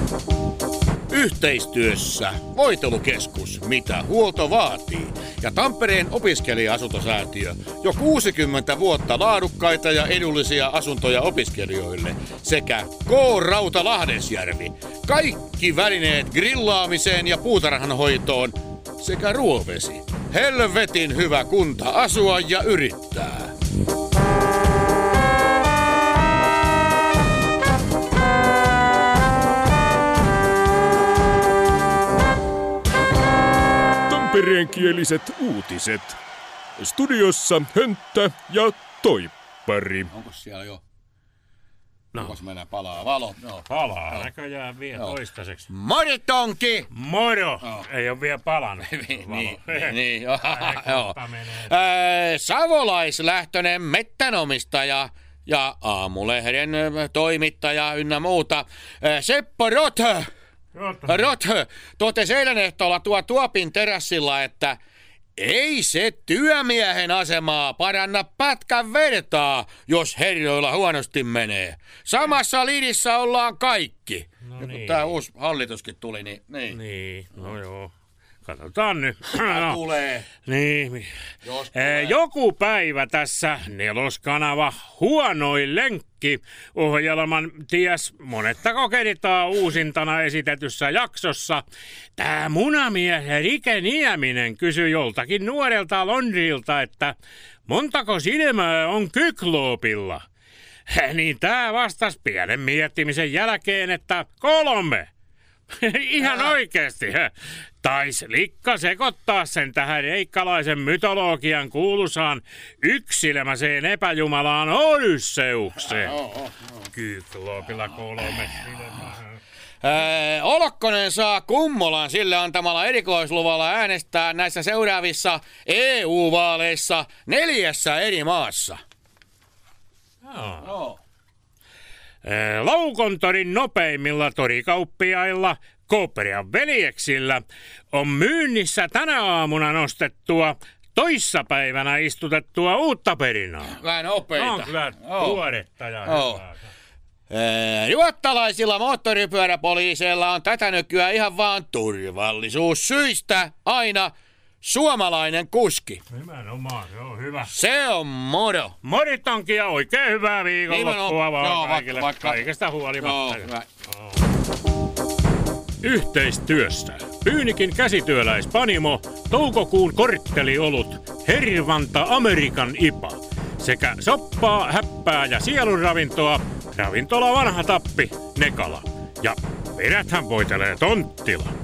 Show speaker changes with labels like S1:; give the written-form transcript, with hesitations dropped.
S1: Yhteistyössä Voitelukeskus, mitä huolto vaatii, ja Tampereen opiskelija-asuntosäätiö jo 60 vuotta laadukkaita ja edullisia asuntoja opiskelijoille sekä K-Rauta Lahdesjärvi. Kaikki välineet grillaamiseen ja puutarhanhoitoon sekä ruovesi. Helvetin hyvä kunta asua ja yrittää.
S2: Tampereenkieliset uutiset. Studiossa Hönttä ja Toippari.
S1: Onko siellä jo? No. Onko mennä palaa valot?
S3: No, palaa näköjään vielä toistaiseksi.
S1: Moritonki!
S3: Moro! No. Ei ole vielä palannut.
S1: niin, joo. Savolaislähtöinen mettänomistaja ja Aamulehden toimittaja ynnä muuta. Seppo Rothö totesi eilen ehtoolla Tuopin terassilla, että ei se työmiehen asemaa paranna pätkän vertaa, jos herroilla huonosti menee. Samassa lidissä ollaan kaikki. No niin. Kun tää uusi hallituskin tuli, niin...
S3: Niin, no joo. Katsotaan nyt.
S1: Tulee.
S3: Niin. Joku päivä tässä Neloskanava Huonoin lenkki -ohjelman ties monettako kertaa uusintana esitetyssä jaksossa tää munamies Rike Nieminen kysyi joltakin nuorelta Londrilta, että montako silmää on Kykloopilla. Niin tää vastasi pienen miettimisen jälkeen, että 3. Ihan oikeesti. Tais likka sekoittaa sen tähän reikkalaisen mytologian kuuluisaan yksilmäiseen epäjumalaan Odysseukseen. Kykloopilla 3 silmää.
S1: Olokkonen saa Kummolan sille antamalla erikoisluvalla äänestää näissä seuraavissa EU-vaaleissa 4 eri maassa.
S3: Laukontorin nopeimmilla torikauppiailla Koopperian veljeksillä on myynnissä tänä aamuna nostettua toissapäivänä istutettua uutta perinaa.
S1: Vähän nopeita.
S3: On kyllä tuoretta ja hyvää.
S1: Ruottalaisilla moottoripyöräpoliiseilla on tätä nykyään ihan vaan turvallisuussyistä aina suomalainen kuski.
S3: Nimenomaan, se on hyvä.
S1: Se on moro.
S3: Moritonkin ja oikein hyvää viikonloppua vaan kaikille. Kaikesta huolimatta. Yhteistyössä Pyynikin käsityöläispanimo, toukokuun kortteliolut, Hervanta Amerikan IPA sekä soppaa, häppää ja sielunravintoa, ravintola Vanha Tappi, Nekala. Ja peräthän voitelee Tonttila.